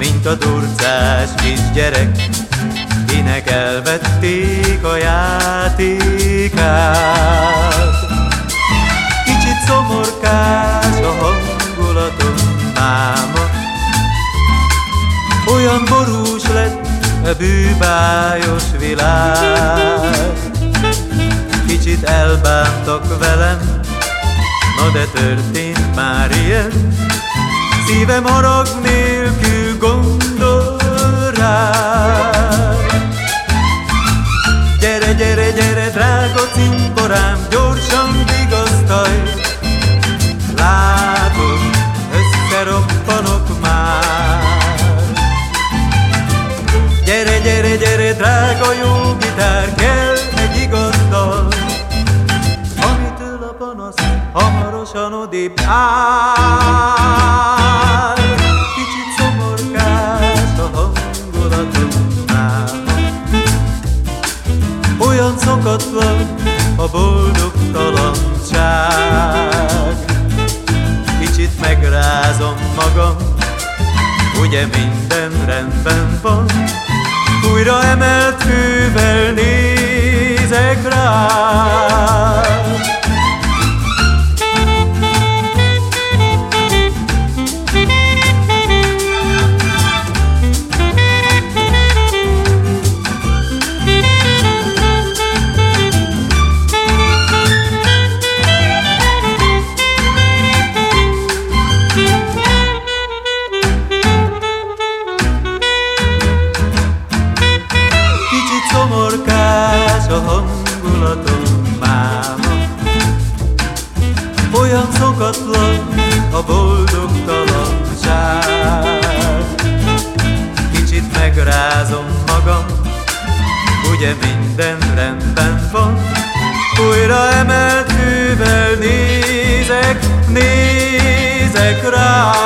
mint a durcás kisgyerek, kinek elvették a játékát. Kicsit szomorkás a hangulatom máma, olyan borús lett a bűbájos világ. Kicsit elbántak velem, na de történt már ilyen, szívem harag nélkül gondol rád. Gyere, gyere, gyere, drága cimborám, gyorsan vigasztalj, látod, összeroppanok már. Gyere, gyere, gyere, drága jó gitár, kell egy igaz dal, amitől a panasz hamarosan odébb áll. Kicsit szomorkás a hangulatom máma, olyan szokatlan a boldogtalanság. Kicsit megrázom magam, ugye minden rendben van, újra emelt fővel nézek rád. Szomorkás a hangulatom máma, olyan szokatlan a boldogtalanság. Kicsit megrázom magam, ugye minden rendben van, újra emelt fővel nézek rád.